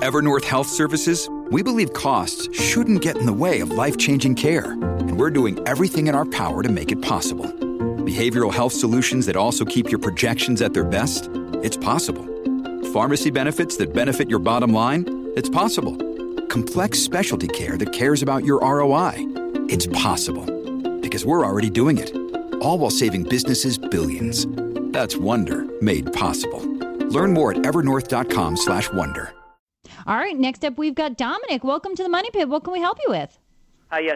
Evernorth Health Services, we believe costs shouldn't get in the way of life-changing care, and we're doing everything in our power to make it possible. Behavioral health solutions that also keep your projections at their best? It's possible. Pharmacy benefits that benefit your bottom line? It's possible. Complex specialty care that cares about your ROI? It's possible. Because we're already doing it. All while saving businesses billions. That's Wonder made possible. Learn more at evernorth.com/wonder. All right, next up we've got Dominic. Welcome to the Money Pit. What can we help you with? Hi, yes.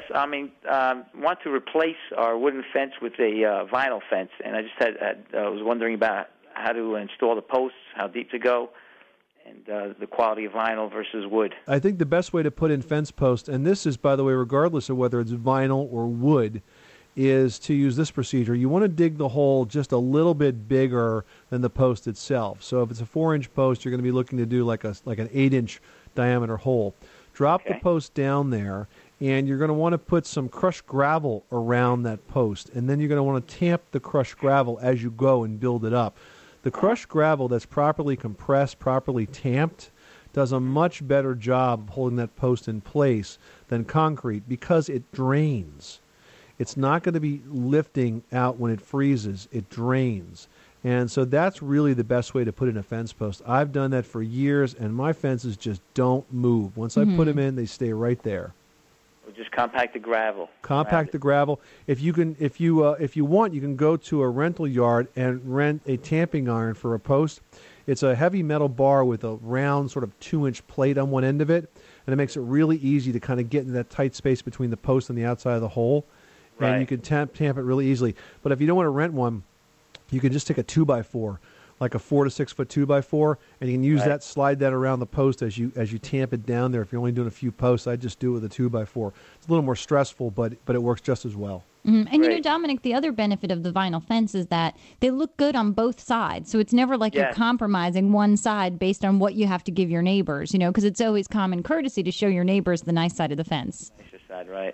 Want to replace our wooden fence with a vinyl fence, and I just was wondering about how to install the posts, how deep to go, and the quality of vinyl versus wood. I think the best way to put in fence posts, and this is, by the way, regardless of whether it's vinyl or wood, is to use this procedure. You want to dig the hole just a little bit bigger than the post itself. So if it's a 4-inch post, you're going to be looking to do like an 8-inch diameter hole. Drop the post down there, and you're going to want to put some crushed gravel around that post, and then you're going to want to tamp the crushed gravel as you go and build it up. The crushed gravel that's properly compressed, properly tamped, does a much better job of holding that post in place than concrete because it drains. It's not going to be lifting out when it freezes. It drains. And so that's really the best way to put in a fence post. I've done that for years, and my fences just don't move. Once I put them in, they stay right there. Just compact the gravel. Compact the gravel. If you want, you can go to a rental yard and rent a tamping iron for a post. It's a heavy metal bar with a round sort of 2-inch plate on one end of it, and it makes it really easy to kind of get in that tight space between the post and the outside of the hole. Right. And you can tamp it really easily. But if you don't want to rent one, you can just take a 2x4, like a 4 to 6 foot 2x4, and you can use that, slide that around the post as you tamp it down there. If you're only doing a few posts, I just do it with a 2x4. It's a little more stressful, but it works just as well. And you know, Dominic, the other benefit of the vinyl fence is that they look good on both sides. So it's never like you're compromising one side based on what you have to give your neighbors, you know, because it's always common courtesy to show your neighbors the nice side of the fence. Nicer side, right.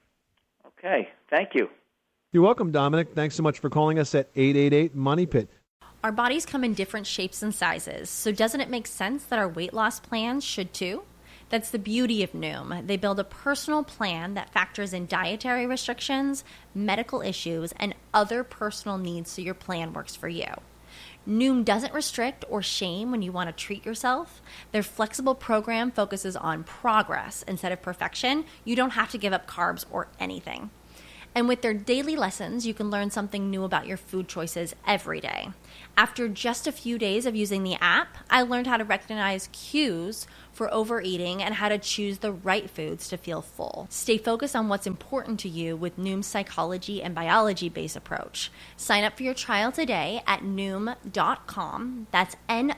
Okay, thank you. You're welcome, Dominic. Thanks so much for calling us at 888-MONEY-PIT. Our bodies come in different shapes and sizes, so doesn't it make sense that our weight loss plans should too? That's the beauty of Noom. They build a personal plan that factors in dietary restrictions, medical issues, and other personal needs so your plan works for you. Noom doesn't restrict or shame when you want to treat yourself. Their flexible program focuses on progress instead of perfection. You don't have to give up carbs or anything. And with their daily lessons, you can learn something new about your food choices every day. After just a few days of using the app, I learned how to recognize cues for overeating and how to choose the right foods to feel full. Stay focused on what's important to you with Noom's psychology and biology-based approach. Sign up for your trial today at Noom.com. That's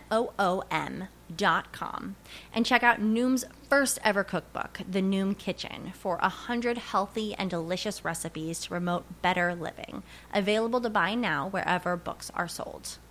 Noom.com. And check out Noom's first ever cookbook, The Noom Kitchen, for 100 healthy and delicious recipes to promote better living. Available to buy now wherever books are sold.